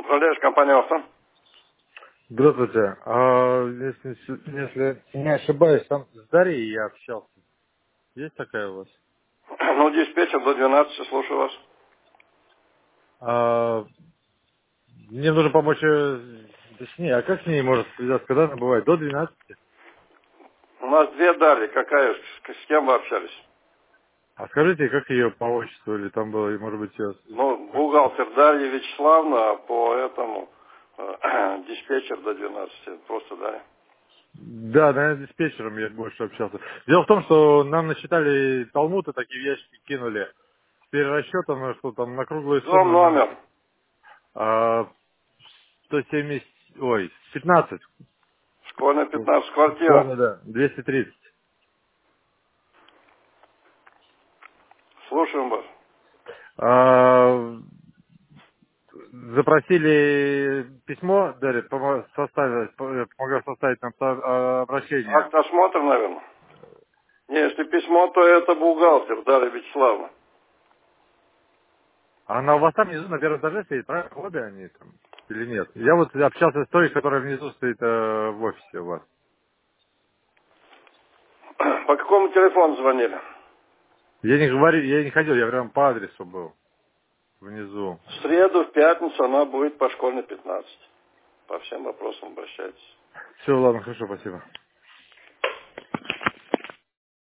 Управляешь компания «Авто». Здравствуйте. Если не ошибаюсь, там с Дарьей я общался. Есть такая у вас? Ну, диспетчер до 12, слушаю вас. А, Мне нужно помочь, точнее, а как с ней может связаться, когда она бывает? До 12? У нас две дали. Какая? С кем вы общались? А скажите, как ее по отчеству, или там было, и, может быть, ее... Ну, бухгалтер Дарья Вячеславовна, а по этому диспетчер до 12. Просто Дарья. Да, наверное, с диспетчером я больше общался. Дело в том, что нам насчитали талмуды, такие в ящики кинули, с перерасчетом, что там на круглые Дом, суммы нам номер. а, 170, ой, 15. Школьная 15. Да, Квартира. да, да, 230. Слушаем вас. А, Запросили письмо, Дарья, помогла составить нам обращение. Акт осмотра, наверное. Не, если письмо, то это бухгалтер Дарья Вячеславовна. Она у вас там внизу на первом этаже стоит, правильно? Обе они там или нет? Я вот общался с той, которая внизу стоит в офисе у вас. По какому телефону звонили? Я не говорю, я не ходил, я прям по адресу был внизу. В среду, в пятницу она будет по школьной 15. По всем вопросам обращайтесь. Все, ладно, хорошо, спасибо.